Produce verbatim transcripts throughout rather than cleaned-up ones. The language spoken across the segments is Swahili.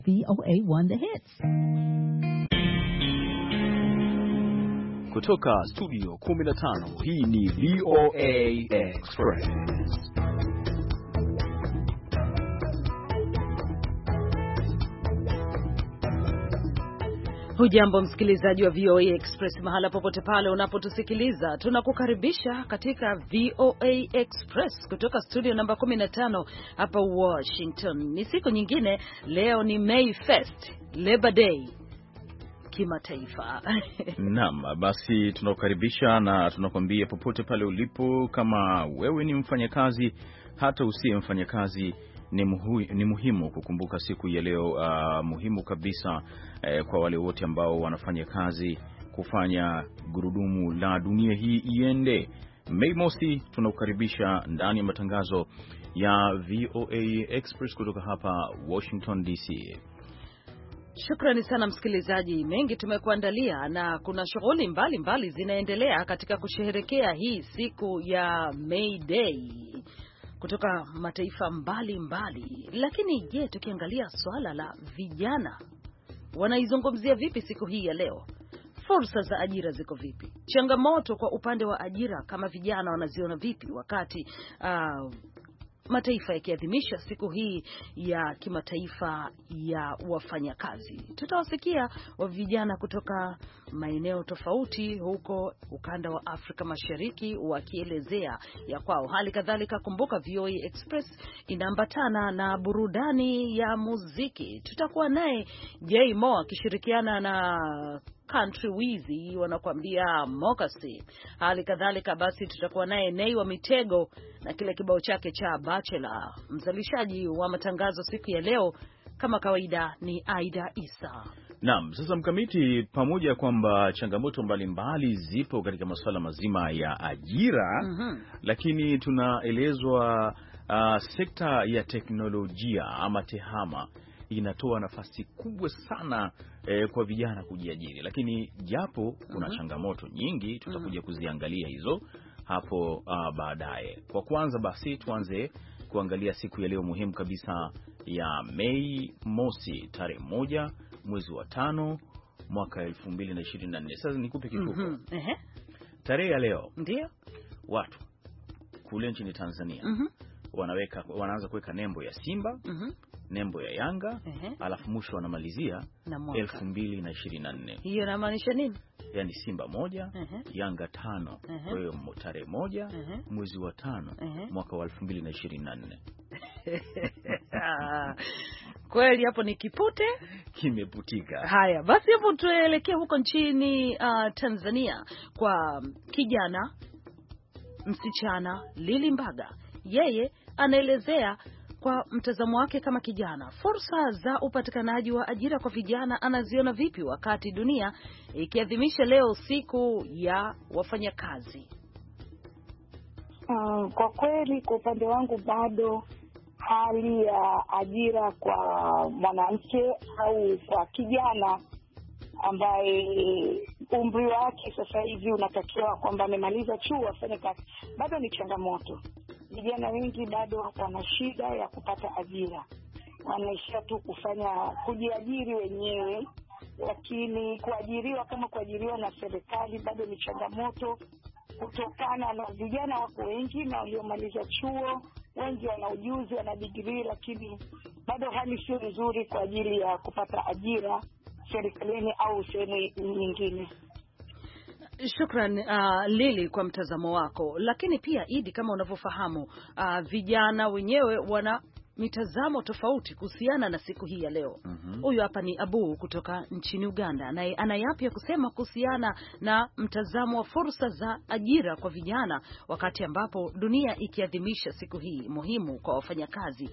V O A one The Hits. Kutoka studio kumi na tano, hii ni V O A Express. Hujambo msikilizaji wa V O A Express mahala popote pale unapotusikiliza. Tunakukaribisha katika V O A Express kutoka studio namba kumi na tano hapa Washington. Ni siku nyingine, leo ni May First, Labor Day kimataifa. Naam, basi tunakukaribisha na tunakwambia popote pale ulipo, kama wewe ni mfanyakazi hata usiye mfanyakazi, Ni, muhu, ni muhimu kukumbuka siku ya leo, uh, muhimu kabisa eh, kwa wale wote ambao wanafanya kazi kufanya gurudumu la dunia hii iende. Mei Mosi tunakukaribisha ndani ya matangazo ya V O A Express kutoka hapa Washington D C. Shukrani sana msikilizaji, mengi tumekuandalia na kuna shughuli mbalimbali zinaendelea katika kusherehekea hii siku ya May Day kutoka mataifa mbali mbali. Lakini je, tukiangalia swala la vijana, wanaizungumzia vipi siku hii ya leo? Fursa za ajira ziko vipi? Changamoto kwa upande wa ajira kama vijana wanaziona vipi wakati uh, mataifa yakiadhimisha siku hii ya kimataifa ya wafanyakazi? Tutawasikia wa vijana kutoka maeneo tofauti huko ukanda wa Afrika Mashariki wakielezea ya kwao. Hali kadhalika, kumbuka V O A Express inaambatana na burudani ya muziki. Tutakuwa naye Jay Mo akishirikiana na Country Wizzy wanakuambia Mokasi. Hali kadhalika basi tutakuwa naye Nei wa Mitego na kile kibao chake cha Bachelor. Mzalishaji wa matangazo siku ya leo kama kawaida ni Aida Isa. Naam, sasa mkamiti, pamoja kwamba changamoto mbalimbali zipo katika masuala mazima ya ajira, mm-hmm. lakini tunaelezwa uh, sekta ya teknolojia ama tehama inatoa nafasi kubwa sana eh, kwa vijana kujiajiri. Lakini japo kuna uh-huh. changamoto nyingi, tutakuja uh-huh. kuziangalia hizo hapo uh, baadaye. Kwa kwanza basi tuanze kuangalia siku ya leo muhimu kabisa ya Mei Mosi, tarehe moja mwezi wa tano mwaka elfu mbili na ishirini na nne. Sasa nikupe kifupi. uh-huh. uh-huh. Tarehe ya leo ndio watu kule nchini Tanzania uh-huh. wanaweka wanaanza kuweka nembo ya Simba, uh-huh. nembo ya Yanga, uh-huh. alafu mwisho wanamalizia elfu mbili na ishirini na nne. Hiyo inamaanisha nini? Yaani Simba moja, uh-huh. Yanga tano. Uh-huh. Kwa hiyo tarehe moja uh-huh. mwezi wa tano uh-huh. mwaka wa elfu mbili na ishirini na nne. Kweli hapo ni kipute kimeputika. Haya, basi hapo tuelekee huko nchini uh, Tanzania kwa kijana msichana Lili Mbaga. Yeye anaelezea kwa mtazamo wake kama kijana, fursa za upatikanaji wa ajira kwa vijana anaziona vipi wakati dunia ikiadhimisha leo siku ya wafanyakazi. Uh, kwa kweli kwa upande wangu bado hali ya ajira kwa mwanamke au kwa kijana ambaye umri wake sasa hivi unatakiwa kwamba amemaliza chuo afanye kazi, bado ni changamoto. Vijana wengi bado wana shida ya kupata ajira, wanaishia tu kufanya kujiajiri wenyewe, lakini kuajiriwa kama kuajiriwa na serikali bado ni changamoto, kutokana na vijana wako wengi na waliomaliza chuo, wengi wana ujuzi, wana degree, lakini bado hali sio nzuri kwa ajili ya kupata ajira serikalini au sehemu nyingine. Shukran uh, Lili kwa mtazamo wako. Lakini pia Idi, kama unavyofahamu, uh, vijana wenyewe wana mitazamo tofauti kuhusiana na siku hii ya leo. Huyu mm-hmm. hapa ni Abu kutoka nchini Uganda, naye ana yapi ya kusema kuhusiana na mtazamo wa fursa za ajira kwa vijana wakati ambapo dunia ikiadhimisha siku hii muhimu kwa wafanyakazi.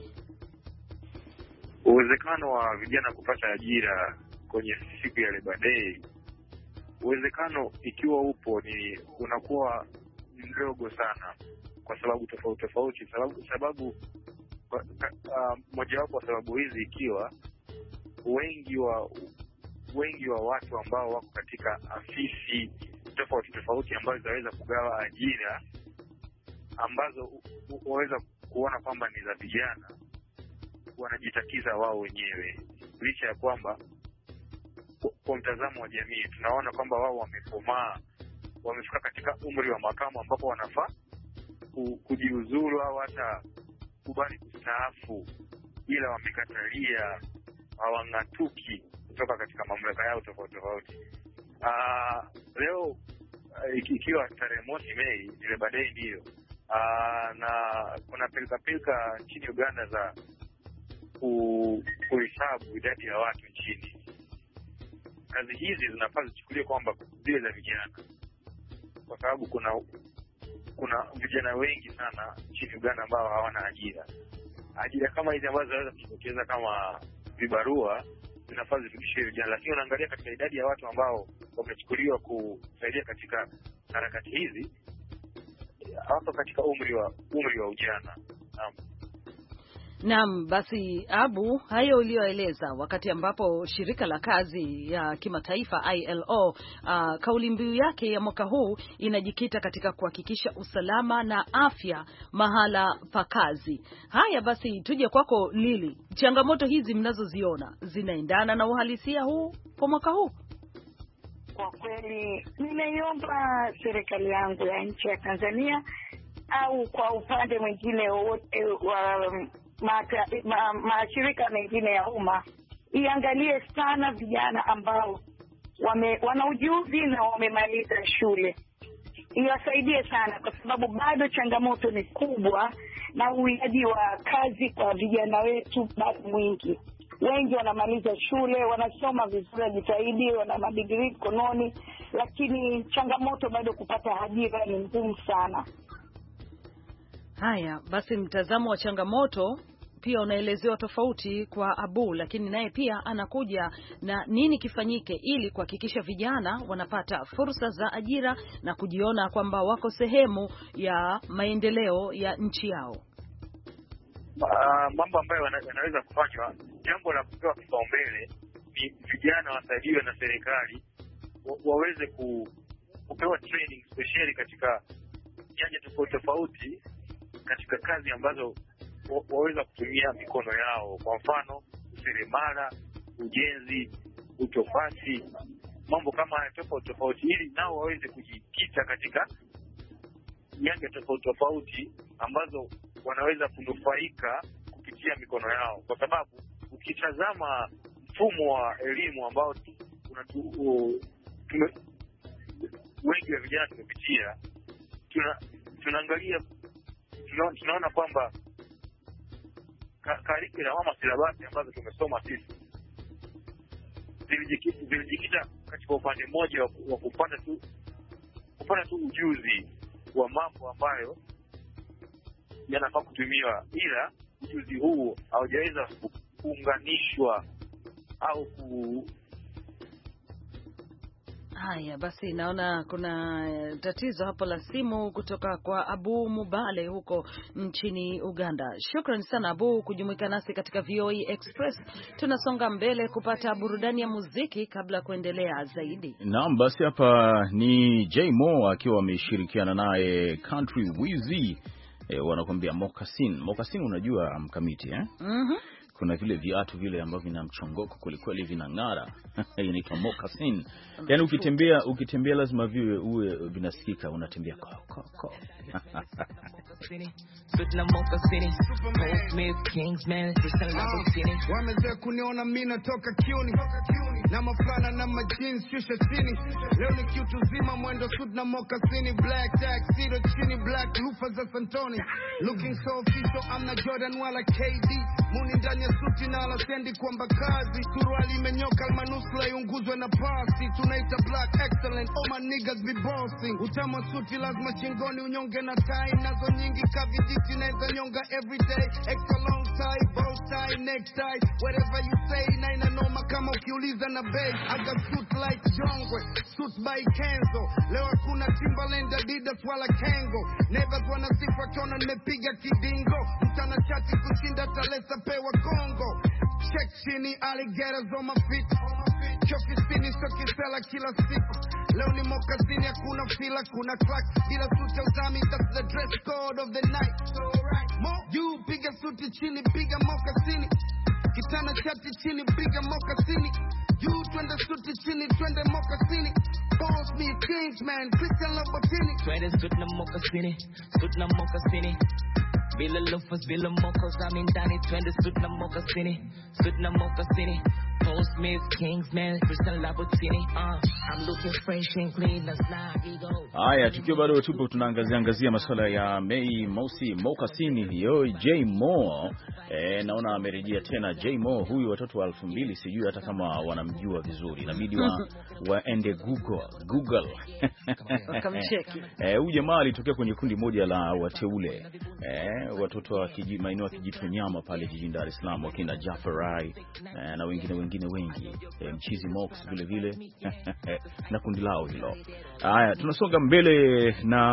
Uwezekano wa vijana kupata ajira kwenye siku ya Labor Day, uwezekano ikiwa upo ni unakuwa mdogo sana kwa sababu tofauti tofauti. Sababu sababu uh, mojawapo wa sababu hizi ikiwa wengi wa wengi wa watu ambao wako katika afisi tofauti tofauti ambazo zinaweza kugawa ajira ambazo waweza kuona kwamba ni za vijana, wanajitakiza wao wenyewe. licha ya kwamba kwa mtazamo wa jamii tunaona kwamba wao wamekomaa, wamefika katika umri wa makamu ambapo wanafaa kujiuzulu au hata kubali kustaafu, ila wamekatalia, hawang'atuki kutoka katika mamlaka yao tofauti tofauti. Ah, leo ikiwa tarehe mosi Mei, ile baadaye ndio ah, na kuna pilika pilika nchini Uganda za kuhesabu idadi ya watu nchini. Kazi hizi zinafaa zichukuliwe kwamba zile za vijana, kwa sababu kuna kuna vijana wengi sana nchini Uganda ambao hawana ajira. Ajira kama hizi ambazo zinaweza kujitokeza kama vibarua zinafaa zifikishwe vijana, lakini unaangalia katika idadi ya watu ambao wamechukuliwa kusaidia katika harakati hizi hasa katika umri wa umri wa ujana. Naam. Naam, basi Abu, hayo ulioeleza wakati ambapo shirika la kazi ya kimataifa I L O uh, kauli mbiu yake ya mwaka huu inajikita katika kuhakikisha usalama na afya mahala pa kazi. Haya basi tuje kwako Lili. Changamoto hizi mnazoziona zinaendana na uhalisia huu kwa mwaka huu? Kwa kweli nimeiomba serikali yangu ya nchi ya Tanzania au kwa upande mwingine wote wa mashirika ma, mengine ya umma iangalie sana vijana ambao wame, wana ujuzi na wamemaliza shule. Iwasaidie sana kwa sababu bado changamoto ni kubwa na uhitaji wa kazi kwa vijana wetu bado mwingi. Wengi wanamaliza shule, wanasoma vizuri, wanajitahidi, wana madigrii mkononi, lakini changamoto bado kupata ajira ni ngumu sana. Haya, basi mtazamo wa changamoto pia unaelezewa tofauti kwa Abu, lakini naye pia anakuja na nini kifanyike ili kuhakikisha vijana wanapata fursa za ajira na kujiona kwamba wako sehemu ya maendeleo ya nchi yao. Uh, mambo ambayo yanaweza kufanywa, jambo la kupewa kipaumbele ni vijana wasaidiwe na serikali waweze ku, kupewa training speciali katika nyanja tofauti tofauti katika kazi ambazo waweza kutumia mikono yao, kwa mfano useremala, ujenzi, utofati, mambo kama haya tofauti tofauti, ili nao waweze kujikita katika nyanja tofauti tofauti ambazo wanaweza kunufaika kupitia mikono yao, kwa sababu ukitazama mfumo wa elimu ambao unatu, tume, wengi wa vijana tumepitia, tuna tunaangalia tuna, tunaona kwamba karikula ama silabasi ambazo tumesoma sisi zilijikita, zilijikita katika upande mmoja wa kupata tu kupata tu ujuzi wa mambo ambayo yanafaa kutumiwa, ila ujuzi huu haujaweza kuunganishwa au ku... Haya basi, naona kuna tatizo hapo la simu kutoka kwa Abu Mubale huko nchini Uganda. Shukrani sana Abu kujumuika nasi katika V O A Express. Tunasonga mbele kupata burudani ya muziki kabla kuendelea zaidi. Naam, basi hapa ni J Mo akiwa ameshirikiana naye Country Wizzy. E, wanakuambia Moccasin. Moccasin unajua mkamiti eh? Mhm. Kuna vile viatu vile ambavyo vina mchongoko kwelikweli, vinang'ara. Inaitwa Moccasin. Yaani ukitembea ukitembea lazima viwe uwe vinasikika, unatembea ko ko ko. Wameze kuniona mimi natoka kiuni na mafana na majins shusha chini. Leo ni kitu zima mwendo suit na Moccasin, black tuxedo chini, black lufa za Santoni. Looking so official, I'm not Jordan wala K D. Muni ndani ya suti na alasendi kwamba kazi. Suruali imenyoka almanusla iunguzwe na pasi. Tunaita black excellent, all my niggas be bossing. Utama suti lazima chingoni unyonge na tie. Nazo nyingi kaviditi naeza nyonga everyday. Extra long tie, bow tie, necktie, whatever you say. Na inanoma kama ukiuliza na bay. I got suit like Jongwe, suit by Kenzo. Leo hakuna Timberland, Adidas wala Kango. Neighbors wana sifa kona nimepiga kidingo. Mchana chati kushinda talesa pewa Kongo. Check chini, alligators on my feet. Choki spini, soki sela kila siku. Leo ni Moccasin, hakuna fila, kuna crack. Bila suti utami, that's the dress code of the night. So right, Mo, you piga suti chini, piga Moccasin. kitana chati chini piga mokasini, juu twende suti chini twende mokasini, pose me Kingsman Christian Lobatini, twende suti na mokasini, suti na mokasini, bila lufas bila mokos I'm in Danny, twende suti na mokasini, suti na mokasini, pose me Kingsman Christian Lobatini, uh, I'm looking fresh and clean as not ego. Haya, tukiwa bado tupo tunaangazia angazia masuala ya Mei Mosi mokasini hiyo. J Mo eh, naona amerejea tena J Mo huyu, watoto wa elfu mbili sijui hata kama wanamjua vizuri, inabidi wa waende Google Google wakamcheki. Eh, huyu jamaa alitokea kwenye kundi moja la wateule eh, watoto wa kiji, maeneo ya Kijitonyama pale jijini Dar es Salaam, wakina Jafarai eh, na wengine wengine wengi eh, Mchizi Mox vile vile na kundi lao hilo. Haya, tunasonga mbele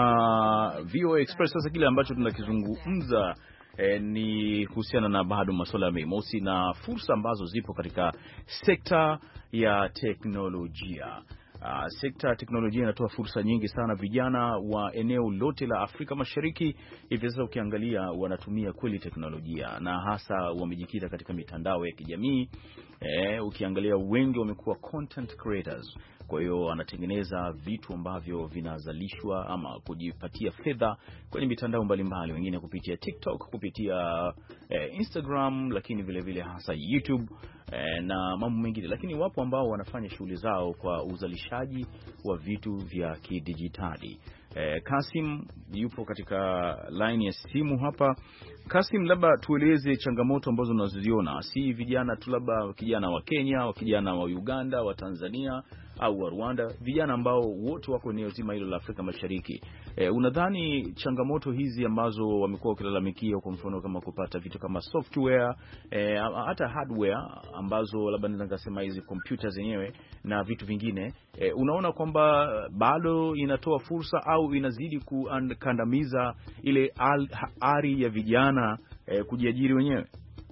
na V O A Express. Sasa kile ambacho tunakizungumza eh, ni kuhusiana na bado masuala ya Mei Mosi na fursa ambazo zipo katika sekta ya teknolojia. Uh, sekta ya teknolojia inatoa fursa nyingi sana. Vijana wa eneo lote la Afrika Mashariki hivi sasa ukiangalia wanatumia kweli teknolojia, na hasa wamejikita katika mitandao ya kijamii. Eh, ukiangalia wengi wamekuwa content creators. Kwa hiyo anatengeneza vitu ambavyo vinazalishwa ama kujipatia fedha kwenye mitandao mbalimbali, wengine kupitia TikTok, kupitia eh, Instagram, lakini vile vile hasa YouTube eh, na mambo mengine. Lakini wapo ambao wanafanya shughuli zao kwa uzalishaji wa vitu vya kidijitali. Eh, Kasim yupo katika line ya simu hapa. Kasim, labda tueleze changamoto ambazo unaziona, si vijana tu, labda kijana wa Kenya, wa kijana wa Uganda, wa Tanzania au wa Rwanda, vijana ambao wote wako eneo zima hilo la Afrika Mashariki. E, unadhani changamoto hizi ambazo wamekuwa wakilalamikia, kwa mfano kama kupata vitu kama software, e, hata hardware ambazo labda naweza kusema hizi kompyuta zenyewe na vitu vingine, e, unaona kwamba bado inatoa fursa au inazidi kukandamiza ile ari ya vijana e, kujiajiri wenyewe?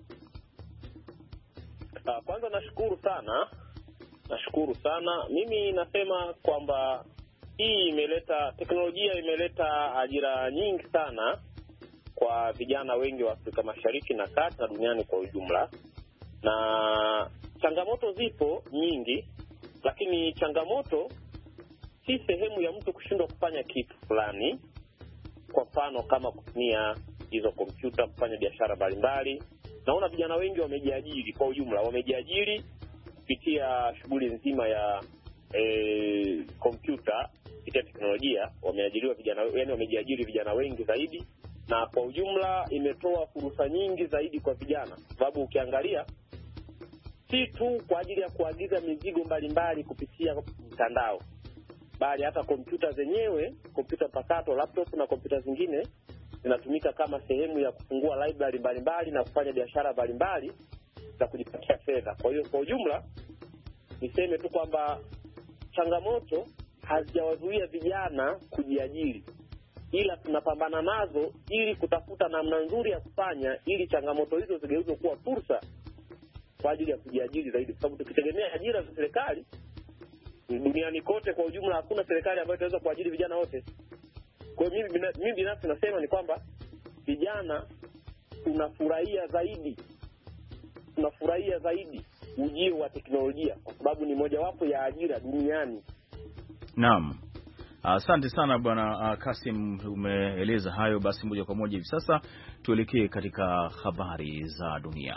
Uh, kwanza nashukuru sana. Nashukuru sana. Mimi nasema kwamba hii imeleta, teknolojia imeleta ajira nyingi sana kwa vijana wengi wa Afrika Mashariki na Kati na duniani kwa ujumla. Na changamoto zipo nyingi, lakini changamoto si sehemu ya mtu kushindwa kufanya kitu fulani. Kwa mfano kama kutumia hizo kompyuta kufanya biashara mbalimbali. Naona vijana wengi wamejiajiri kwa ujumla, wamejiajiri kupitia shughuli nzima ya kompyuta, e, kupitia teknolojia, wameajiriwa vijana, yani wamejiajiri vijana wengi zaidi, na kwa ujumla imetoa fursa nyingi zaidi kwa vijana. Sababu ukiangalia si tu kwa ajili ya kuagiza mizigo mbalimbali kupitia mtandao, bali hata kompyuta zenyewe, kompyuta pakato, laptop na kompyuta zingine zinatumika kama sehemu ya kufungua library mbalimbali na kufanya biashara mbalimbali za kujipatia fedha. Kwa hiyo kwa ujumla niseme tu kwamba changamoto hazijawazuia vijana kujiajiri, ila tunapambana nazo ili kutafuta namna nzuri ya kufanya ili changamoto hizo zigeuzwe kuwa fursa kwa ajili ya kujiajiri zaidi. Kwa sababu tukitegemea ajira za serikali duniani kote kwa ujumla, hakuna serikali ambayo itaweza kuajiri vijana wote. Kwa hiyo mimi mimi binafsi nasema ni kwamba vijana tunafurahia zaidi tunafurahia zaidi ujio wa teknolojia kwa sababu ni mojawapo ya ajira duniani. Naam. Asante uh, sana bwana uh, Kasim, umeeleza hayo. Basi moja kwa moja hivi sasa tuelekee katika habari za dunia.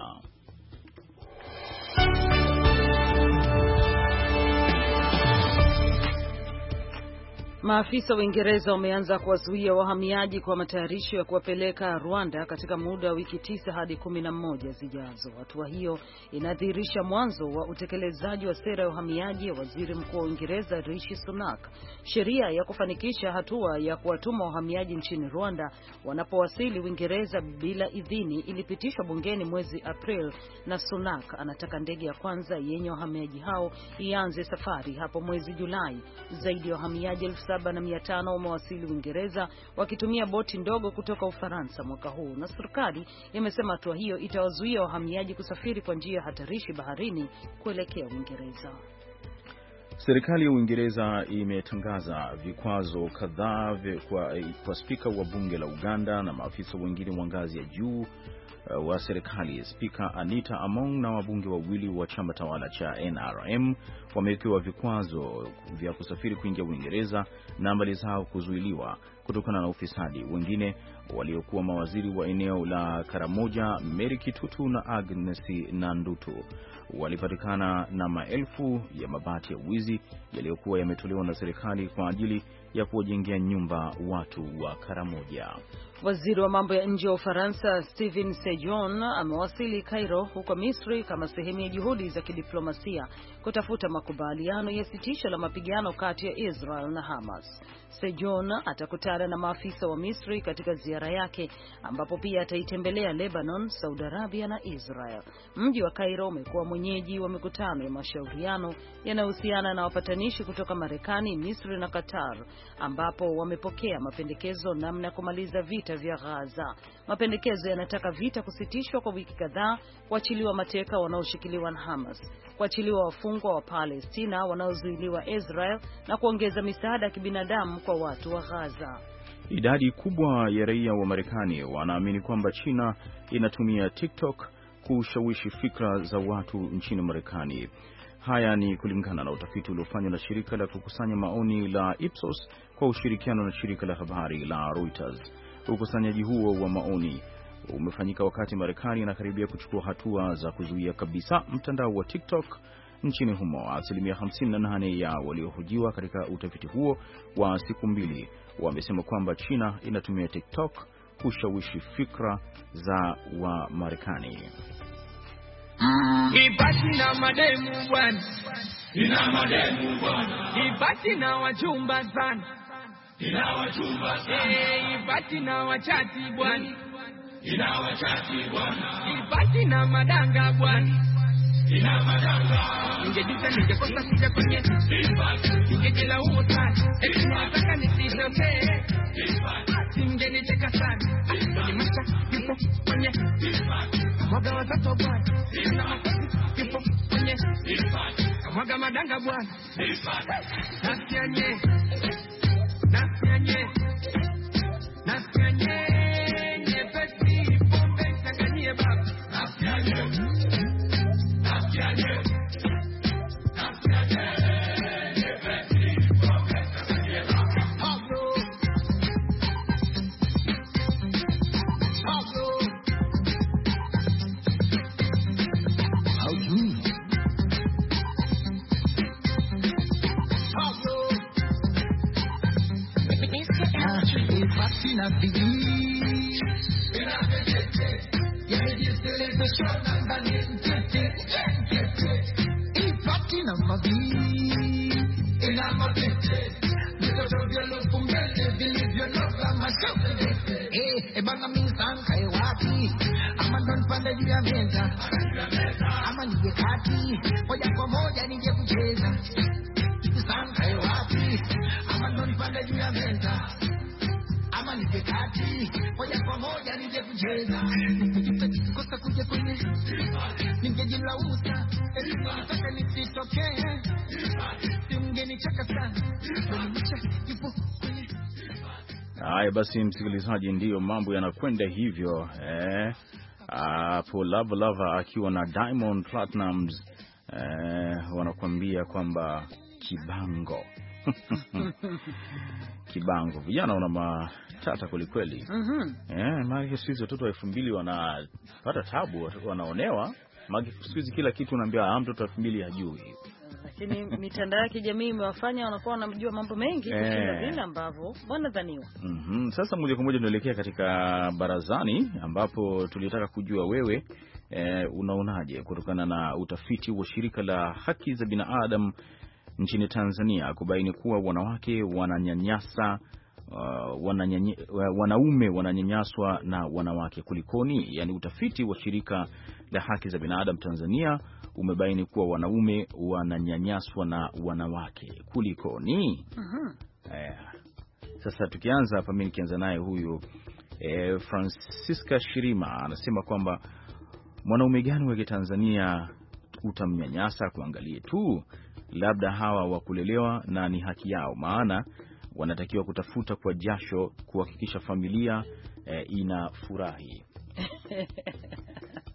Maafisa wa Uingereza wameanza kuwazuia wahamiaji kwa matayarisho ya kuwapeleka Rwanda katika muda wa wiki tisa hadi kumi na moja zijazo. Hatua hiyo inadhihirisha mwanzo wa utekelezaji wa sera ya uhamiaji ya Waziri Mkuu wa Uingereza Rishi Sunak. Sheria ya kufanikisha hatua ya kuwatuma wahamiaji nchini Rwanda wanapowasili Uingereza bila idhini ilipitishwa bungeni mwezi April, na Sunak anataka ndege ya kwanza yenye wahamiaji hao ianze safari hapo mwezi Julai. Zaidi ya wahamiaji elfu saba na mia tano wamewasili Uingereza wakitumia boti ndogo kutoka Ufaransa mwaka huu, na serikali imesema hatua hiyo itawazuia wahamiaji kusafiri kwa njia hatarishi baharini kuelekea Uingereza. Serikali ya Uingereza imetangaza vikwazo kadhaa kwa, kwa spika wa bunge la Uganda na maafisa wengine wa ngazi ya juu uh, wa serikali. Spika Anita Among na wabunge wawili wa chama tawala cha N R M wamewekewa vikwazo vya kusafiri kuingia Uingereza na mali zao kuzuiliwa kutokana na ufisadi. Wengine waliokuwa mawaziri wa eneo la Karamoja, Mary Kitutu na Agnes Nandutu, walipatikana na maelfu ya mabati ya wizi yaliyokuwa yametolewa na serikali kwa ajili ya kuwajengea nyumba watu wa Karamoja. Waziri wa mambo ya nje wa Ufaransa Steven Sejourne amewasili Cairo huko Misri kama sehemu ya juhudi za kidiplomasia kutafuta makubaliano ya sitisho la mapigano kati ya Israel na Hamas. Sejourne atakutana na maafisa wa Misri katika ziara yake, ambapo pia ataitembelea Lebanon, Saudi Arabia na Israel. Mji wa Cairo umekuwa mwenyeji wa mikutano ya mashauriano yanayohusiana na wapatanishi kutoka Marekani, Misri na Qatar, ambapo wamepokea mapendekezo namna ya kumaliza vita vya Gaza. Mapendekezo yanataka vita kusitishwa kwa wiki kadhaa, kuachiliwa mateka wanaoshikiliwa na Hamas, kuachiliwa wafungwa wa Palestina wanaozuiliwa Israel na kuongeza misaada ya kibinadamu kwa watu wa Gaza. Idadi kubwa ya raia wa Marekani wanaamini kwamba China inatumia TikTok kushawishi fikra za watu nchini Marekani. Haya ni kulingana na utafiti uliofanywa na shirika la kukusanya maoni la Ipsos kwa ushirikiano na shirika la habari la Reuters. Ukusanyaji huo wa maoni umefanyika wakati Marekani inakaribia kuchukua hatua za kuzuia kabisa mtandao wa TikTok nchini humo. Asilimia hamsini na nane ya waliohojiwa katika utafiti huo wa siku mbili wamesema kwamba China inatumia TikTok kushawishi fikra za wa Marekani. Ibati na mademu bwana, ina mademu bwana. Ibati na wachumba sana, ina wachumba sana. Eh, ibati na wachati bwana, ina wachati bwana. Ibati na madanga bwana, ina madanga. Ningejita ningekosa kuja kwenye ibati, ningejela huo sana. Eti nataka nisitokee ibati, ningenicheka sana. Ni macha yupo kwenye ibati, mwaga watoto bwana. Ina makasi yupo kwenye ibati, mwaga madanga bwana. Nasikia nye, nasikia nye, nasikia nye, nyepesi pombe changanyie baba. Nasikia nye, nasikia nye, nasikia nye, nyepesi pombe changanyie baba. Pablo, Pablo, how you know? Pablo, Ibati na bidii, ina vete, yejitelezeshwa na ndani mtete, Ibati na mabii, ina mabete, mitoto vyolofu mbele, vilivyo lofa mashote. Eh, ebanga minsanka e wapi, ama ndo nipande juu ya meza, ama nije kati, moja kwa moja nije kucheza. Sanka e wapi, ama ndo nipande juu ya meza, ama nije kati, moja kwa moja nije kucheza. Nikikosa kuja kwenye, ningejilaumu sana. Eti nataka nisitokee, simngenicheka sana. Nimecha yupo kwenye. Haya basi, msikilizaji, ndiyo mambo yanakwenda hivyo eh. Hapo Love Lover akiwa na Diamond Platnumz eh, wanakuambia kwamba kibango kibango. Vijana wana matata kwelikweli. Mhm. Eh, maana sisi watoto wa elfu mbili wanapata tabu, wanaonewa. Maana sisi kila kitu unaambia ah, mtoto wa elfu mbili hajui. Lakini mitandao ya kijamii imewafanya wanakuwa wanajua mambo mengi kushinda vile ambavyo wanadhaniwa. Mhm. Sasa moja kwa moja tunaelekea katika barazani, ambapo tulitaka kujua wewe eh, unaonaje kutokana na utafiti wa shirika la haki za binadamu nchini Tanzania kubaini kuwa wanawake wananyanyasa uh, wananyanye, wanaume wananyanyaswa na wanawake kulikoni. Yani utafiti wa shirika la haki za binadamu Tanzania umebaini kuwa wanaume wananyanyaswa na wanawake kulikoni. Mhm. Eh, sasa tukianza hapa, mimi nikianza naye huyu eh, Francisca Shirima anasema kwamba mwanaume gani wa Tanzania utamnyanyasa? Kuangalie tu labda hawa wakulelewa na ni haki yao, maana wanatakiwa kutafuta kwa jasho kuhakikisha familia eh, inafurahi.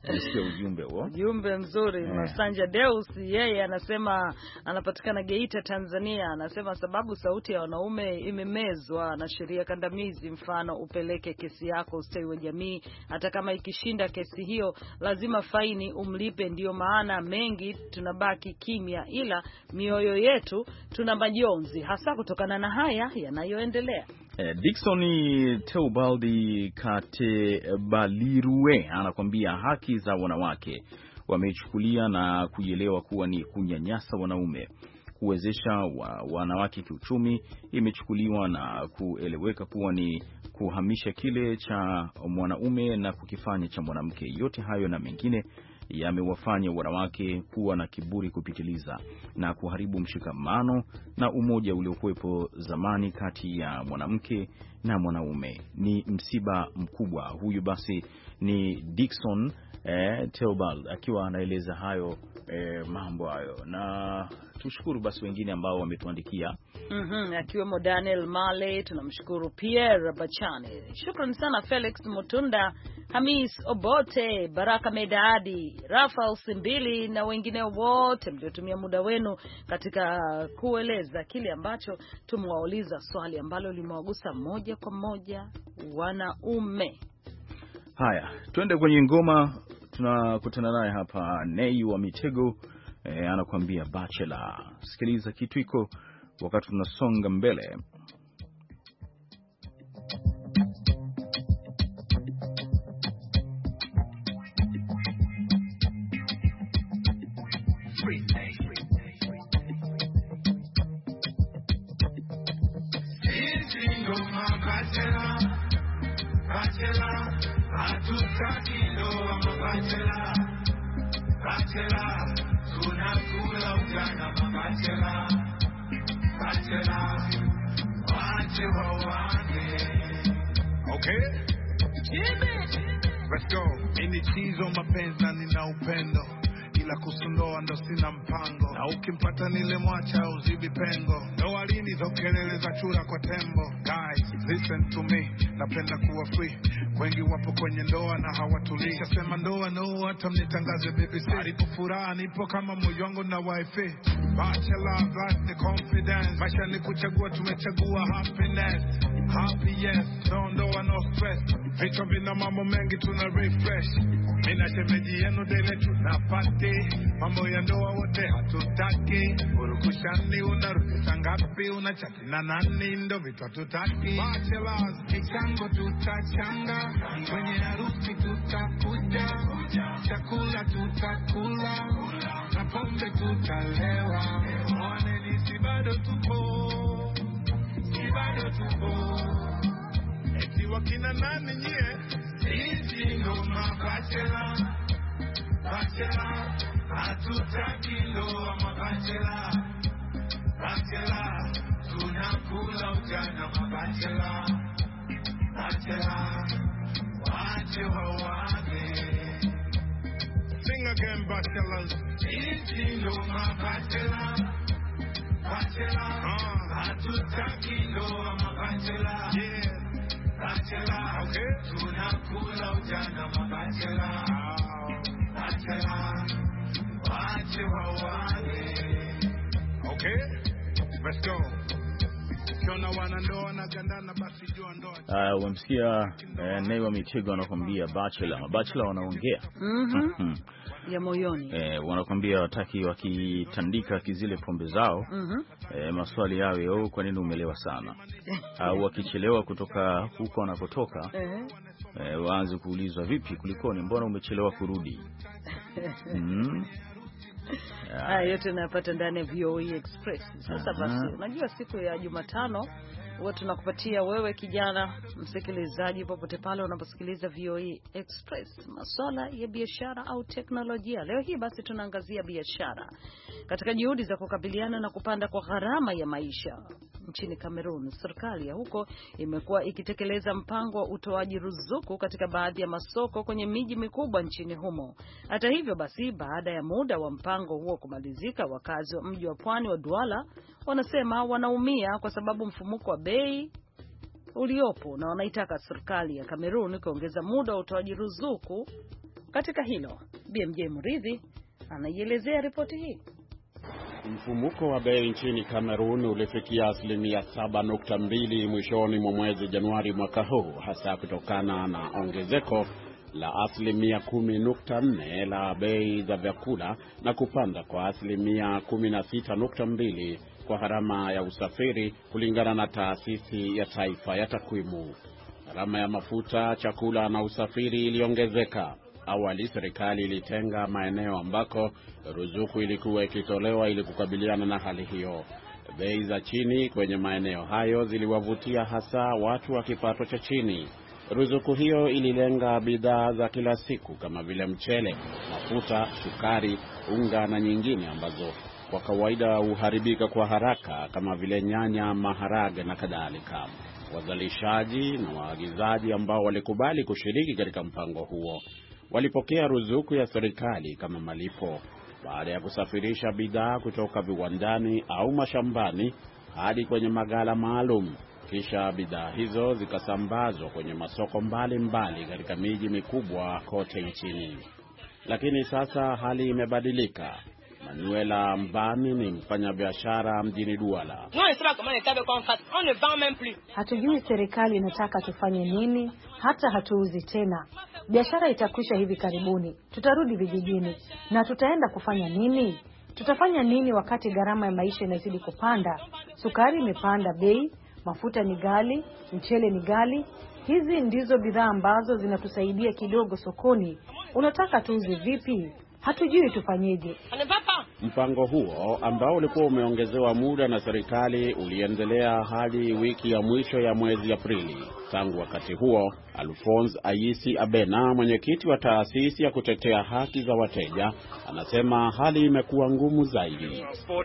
Nasikia ujumbe huo. Ujumbe mzuri. Yeah. Masanja Deus yeye anasema anapatikana Geita, Tanzania. Anasema sababu sauti ya wanaume imemezwa na sheria kandamizi, mfano upeleke kesi yako ustawi wa jamii, hata kama ikishinda kesi hiyo lazima faini umlipe, ndio maana mengi tunabaki kimya, ila mioyo yetu tuna majonzi hasa kutokana na haya yanayoendelea. Eh, Dickson Teobaldi Katebalirue anakuambia haki za wanawake wamechukulia na kuielewa kuwa ni kunyanyasa wanaume. Kuwezesha wa, wanawake kiuchumi imechukuliwa na kueleweka kuwa ni kuhamisha kile cha mwanaume na kukifanya cha mwanamke. Yote hayo na mengine yamewafanya wanawake kuwa na kiburi kupitiliza na kuharibu mshikamano na umoja uliokuwepo zamani kati ya mwanamke na mwanaume. Ni msiba mkubwa. Huyu basi ni Dickson eh, Theobald akiwa anaeleza hayo eh, mambo hayo, na tushukuru basi wengine ambao wametuandikia. Mhm, akiwemo Daniel Male, tunamshukuru Pierre Bachane. Shukrani sana Felix Mutunda, Hamis Obote, Baraka Medadi, Rafael Simbili na wengine wote mliotumia muda wenu katika kueleza kile ambacho tumewauliza, swali ambalo limewagusa moja kwa moja wanaume. Haya, twende kwenye ngoma. Tunakutana naye hapa Nei wa Mitego, e, anakuambia Bachelor. Sikiliza kitu iko wakati tunasonga mbele. Okay? Let's go. Ini chizo mapenzi na nina upendo, ila kusundoa ndo sina mpango, na ukimpata nile mwacha uzibi pengo. Ndoa lini zo kelele za chura kwa tembo. Guys, listen to me, napenda kuwa free. Wengi wapo kwenye ndoa na hawatulii. Kasema ndoa no, hata mnitangaze B B C. Alipo furaha nipo kama moyo wangu na wifi. Bachelor, that's the confidence. Maisha ni kuchagua, tumechagua happiness. Happy yes, no ndoa no stress. Vichwa vina mambo mengi tuna refresh. Mina shemeji yenu dele tunapati. Mambo ya ndoa wote hatutaki. Urukushani unarudisha ngapi, unachati na nani, ndo vitu hatutaki. Bachelors, michango tutachanga, kwenye harusi tutakuja, chakula tutakula, na pombe tutalewa. Mwaneni si bado tupo, si bado tupo. Eti wakina nani nye? Sisi ndo mabachelor, bachelor, hatutaki ndoa mabachelor, bachelor, tunakula ujana mabachelor, bachelor, wache wawage. Sing again, bachelors. Sisi ndo mabachelor, bachelor, hatutaki ndoa mabachelor, yeah. Bachelor, okay. Tunakula ujana mabachelor, bachelor, wache wawage. Okay, let's go. Kiona wanandoa na gandana basi jua ndoa. Uh, wamsikia uh, Nei wa Mitego anakuambia Bachelor. Bachelor wanaongea. Mhm. Mm ya moyoni. Eh, wanakuambia wataki wakitandika kizile pombe zao. Mhm. Mm eh, maswali yao yao, kwa nini umelewa sana? Au wakichelewa kutoka huko wanakotoka, eh, eh waanze kuulizwa vipi, kulikoni, mbona umechelewa kurudi? Mhm. Haya yote tunapata ndani ya V O E Express. Sasa basi, unajua siku ya Jumatano huwa tunakupatia wewe kijana msikilizaji popote pale unaposikiliza V O E Express masuala ya biashara au teknolojia. Leo hii basi tunaangazia biashara katika juhudi za kukabiliana na kupanda kwa gharama ya maisha nchini Cameroon. Serikali ya huko imekuwa ikitekeleza mpango wa utoaji ruzuku katika baadhi ya masoko kwenye miji mikubwa nchini humo. Hata hivyo basi, baada ya muda wa mpango huo kumalizika, wakazi wa mji wa pwani wa Douala wanasema wanaumia kwa sababu mfumuko wa bei uliopo, na wanaitaka serikali ya Cameroon kuongeza muda wa utoaji ruzuku katika hilo. B M J Muridhi anaielezea ripoti hii. Mfumuko wa bei nchini Kamerun ulifikia asilimia saba nukta mbili mwishoni mwa mwezi Januari mwaka huu, hasa kutokana na ongezeko la asilimia kumi nukta nne la bei za vyakula na kupanda kwa asilimia kumi na sita nukta mbili kwa gharama ya usafiri, kulingana na taasisi ya taifa ya takwimu. Gharama ya mafuta, chakula na usafiri iliongezeka. Awali serikali ilitenga maeneo ambako ruzuku ilikuwa ikitolewa ili kukabiliana na hali hiyo. Bei za chini kwenye maeneo hayo ziliwavutia hasa watu wa kipato cha chini. Ruzuku hiyo ililenga bidhaa za kila siku kama vile mchele, mafuta, sukari, unga na nyingine ambazo kwa kawaida huharibika kwa haraka kama vile nyanya, maharage na kadhalika. Wazalishaji na waagizaji ambao walikubali kushiriki katika mpango huo walipokea ruzuku ya serikali kama malipo baada ya kusafirisha bidhaa kutoka viwandani au mashambani hadi kwenye magala maalum. Kisha bidhaa hizo zikasambazwa kwenye masoko mbalimbali katika miji mikubwa kote nchini. Lakini sasa hali imebadilika. Manuela Mbani ni mfanyabiashara mjini Douala. Hatujui serikali inataka tufanye nini, hata hatuuzi tena. Biashara itakwisha hivi karibuni. Tutarudi vijijini na tutaenda kufanya nini? Tutafanya nini wakati gharama ya maisha inazidi kupanda? Sukari imepanda bei, mafuta ni ghali, mchele ni ghali. Hizi ndizo bidhaa ambazo zinatusaidia kidogo sokoni. Unataka tuuze vipi? Hatujui tufanyeje. Mpango huo ambao ulikuwa umeongezewa muda na serikali uliendelea hadi wiki ya mwisho ya mwezi Aprili. Tangu wakati huo, Alphonse Ayisi Abena, mwenyekiti wa taasisi ya kutetea haki za wateja, anasema hali imekuwa ngumu zaidi.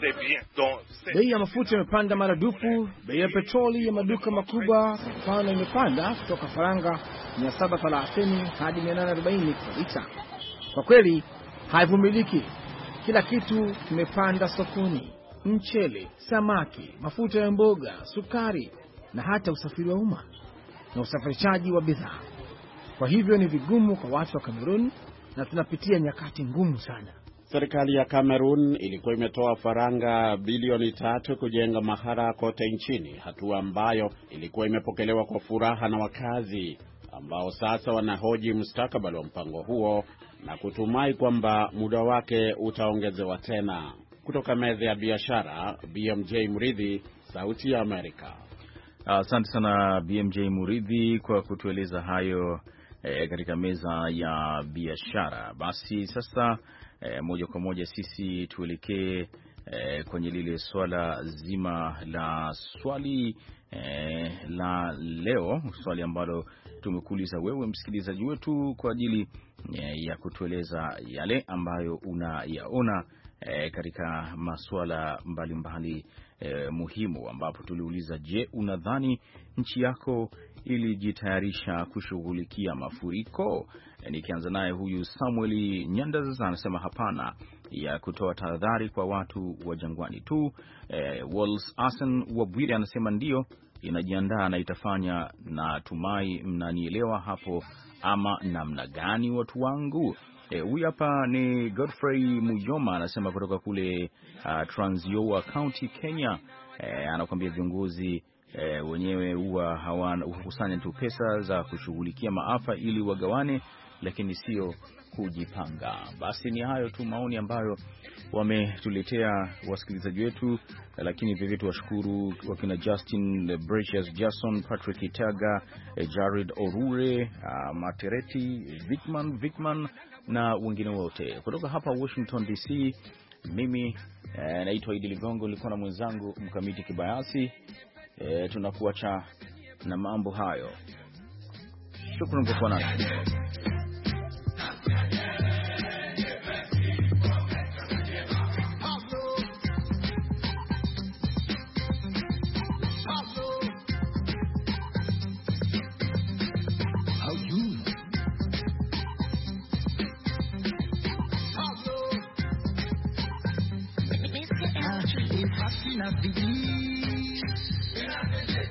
Bei ya mafuta imepanda maradufu, bei ya petroli ya maduka makubwa kwa mfano imepanda kutoka faranga mia saba thelathini hadi mia nane arobaini kwa lita. Kwa kweli haivumiliki. Kila kitu kimepanda sokoni: mchele, samaki, mafuta ya mboga, sukari na hata usafiri wa umma na usafirishaji wa bidhaa. Kwa hivyo ni vigumu kwa watu wa Kamerun na tunapitia nyakati ngumu sana. Serikali ya Kamerun ilikuwa imetoa faranga bilioni tatu kujenga mahara kote nchini, hatua ambayo ilikuwa imepokelewa kwa furaha na wakazi ambao sasa wanahoji mustakabali wa mpango huo na kutumai kwamba muda wake utaongezewa tena. Kutoka meza ya biashara, B M J Muridhi, Sauti ya Amerika. Asante uh, sana B M J Muridhi kwa kutueleza hayo eh, katika meza ya biashara. Basi sasa eh, moja kwa moja sisi tuelekee eh, kwenye lile swala zima la swali eh, la leo, swali ambalo tumekuuliza wewe msikilizaji wetu kwa ajili ya kutueleza yale ambayo unayaona e, katika masuala mbalimbali e, muhimu, ambapo tuliuliza, je, unadhani nchi yako ilijitayarisha kushughulikia mafuriko? E, nikianza naye huyu Samuel Nyandas anasema hapana, ya kutoa tahadhari kwa watu wa jangwani tu. E, Walls Asen Wabwire anasema ndio inajiandaa na itafanya, na tumai mnanielewa hapo ama namna gani watu wangu. Huyu e, hapa ni Godfrey Muyoma anasema kutoka kule uh, Trans Nzoia County, Kenya. E, anakuambia viongozi e, wenyewe huwa hawakusanya tu pesa za kushughulikia maafa ili wagawane, lakini sio kujipanga. Basi ni hayo tu maoni ambayo wametuletea wasikilizaji wetu, lakini vivyo tuwashukuru wakina Justin Brecious, Jason, Patrick Itaga, Jared Orure, uh, Matereti, Vikman, Vikman na wengine wote. Kutoka hapa Washington D C, mimi eh, naitwa Idi Ligongo, nilikuwa na mwenzangu Mkamiti Kibayasi. Eh, tunakuacha na mambo hayo. Shukrani kwa kuwa nasi.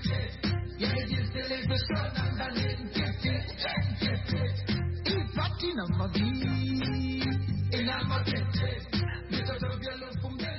Party ina mavi ina matete mitoto vya lufu mbele